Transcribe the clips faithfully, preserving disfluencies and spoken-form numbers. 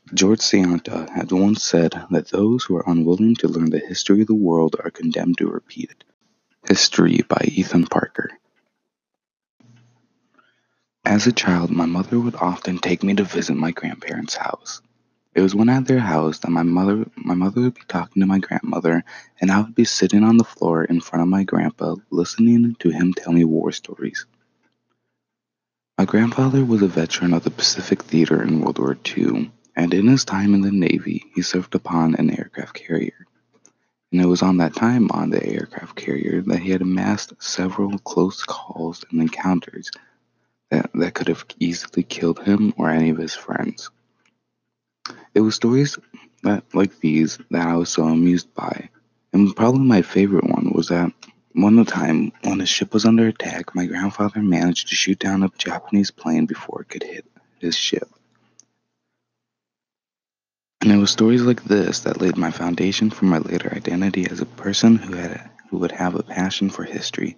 George Santayana had once said that those who are unwilling to learn the history of the world are condemned to repeat it. History by Ethan Parker. As a child, my mother would often take me to visit my grandparents' house. It was when at their house that my mother my mother would be talking to my grandmother, and I would be sitting on the floor in front of my grandpa listening to him tell me war stories. My grandfather was a veteran of the Pacific Theater in World War Two, and in his time in the Navy, he served upon an aircraft carrier. And it was on that time on the aircraft carrier that he had amassed several close calls and encounters that, that could have easily killed him or any of his friends. It was stories that like these that I was so amused by. And probably my favorite one was that one time when his ship was under attack, my grandfather managed to shoot down a Japanese plane before it could hit his ship. And it was stories like this that laid my foundation for my later identity as a person who had who would have a passion for history.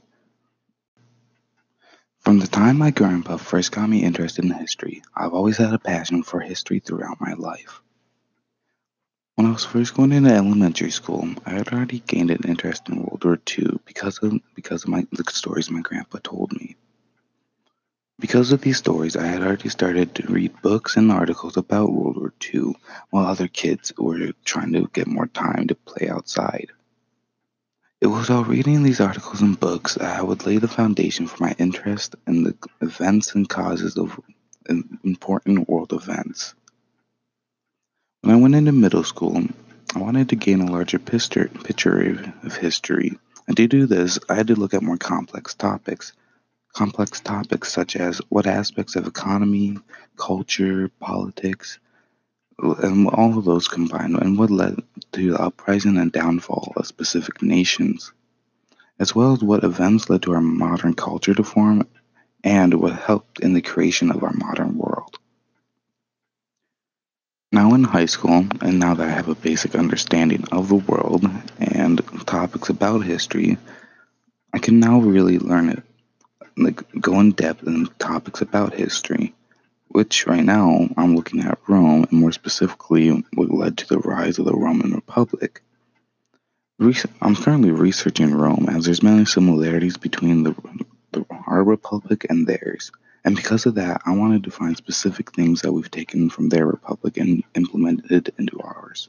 From the time my grandpa first got me interested in history, I've always had a passion for history throughout my life. When I was first going into elementary school, I had already gained an interest in World War Two because of because of my the stories my grandpa told me. Because of these stories, I had already started to read books and articles about World War Two, while other kids were trying to get more time to play outside. It was while reading these articles and books that I would lay the foundation for my interest in the events and causes of important world events. When I went into middle school, I wanted to gain a larger picture, picture of history, and to do this, I had to look at more complex topics. Complex topics such as what aspects of economy, culture, politics, and all of those combined, and what led to the uprising and downfall of specific nations, as well as what events led to our modern culture to form and what helped in the creation of our modern world. Now in high school, and now that I have a basic understanding of the world and topics about history, I can now really learn it, like go in depth in topics about history, which right now I'm looking at Rome and more specifically what led to the rise of the Roman Republic. Rec- I'm currently researching Rome as there's many similarities between the, the our republic and theirs. And because of that, I wanted to find specific things that we've taken from their republic and implemented into ours.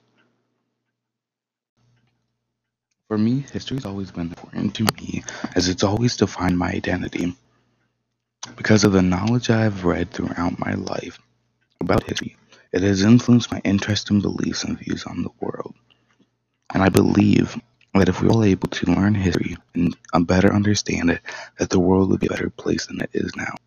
For me, history's always been important to me as it's always defined my identity. Because of the knowledge I have read throughout my life about history, it has influenced my interest and beliefs and views on the world. And I believe that if we're all able to learn history and uh, better understand it, that the world would be a better place than it is now.